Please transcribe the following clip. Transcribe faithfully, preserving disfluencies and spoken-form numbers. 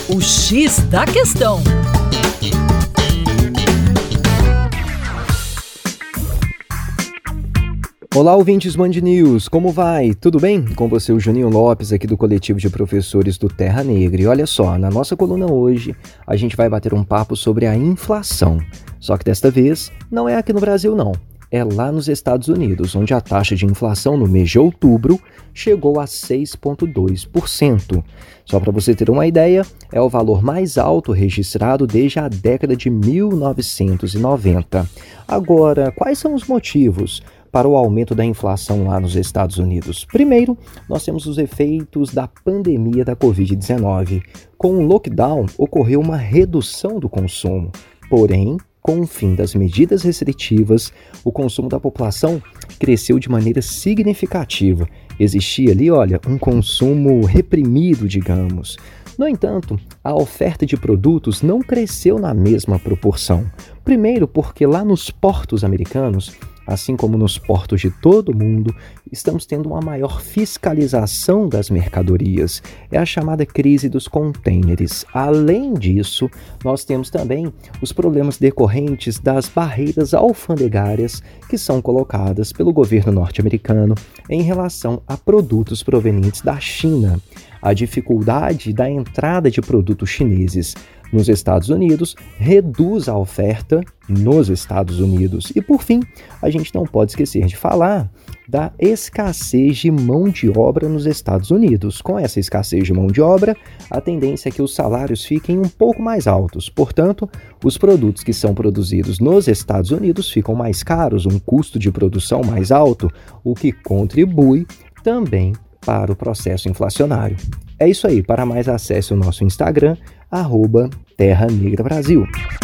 O X da Questão. Olá, ouvintes Band News, como vai? Tudo bem? Com você, o Juninho Lopes, aqui do coletivo de professores do Terra Negra. E olha só, na nossa coluna hoje, a gente vai bater um papo sobre a inflação. Só que desta vez, não é aqui no Brasil não, é lá nos Estados Unidos, onde a taxa de inflação no mês de outubro chegou a seis vírgula dois por cento. Só para você ter uma ideia, é o valor mais alto registrado desde a década de mil novecentos e noventa. Agora, quais são os motivos para o aumento da inflação lá nos Estados Unidos? Primeiro, nós temos os efeitos da pandemia da covid dezenove. Com o lockdown, ocorreu uma redução do consumo. Porém, com o fim das medidas restritivas, o consumo da população cresceu de maneira significativa. Existia ali, olha, um consumo reprimido, digamos. No entanto, a oferta de produtos não cresceu na mesma proporção. Primeiro, porque lá nos portos americanos, assim como nos portos de todo o mundo, estamos tendo uma maior fiscalização das mercadorias. É a chamada crise dos contêineres. Além disso, nós temos também os problemas decorrentes das barreiras alfandegárias que são colocadas pelo governo norte-americano em relação a produtos provenientes da China. A dificuldade da entrada de produtos chineses nos Estados Unidos reduz a oferta nos Estados Unidos. E, por fim, a gente não pode esquecer de falar da escassez de mão de obra nos Estados Unidos. Com essa escassez de mão de obra, a tendência é que os salários fiquem um pouco mais altos. Portanto, os produtos que são produzidos nos Estados Unidos ficam mais caros, um custo de produção mais alto, o que contribui também para o processo inflacionário. É isso aí. Para mais, acesse o nosso Instagram, arroba Terra Negra Brasil.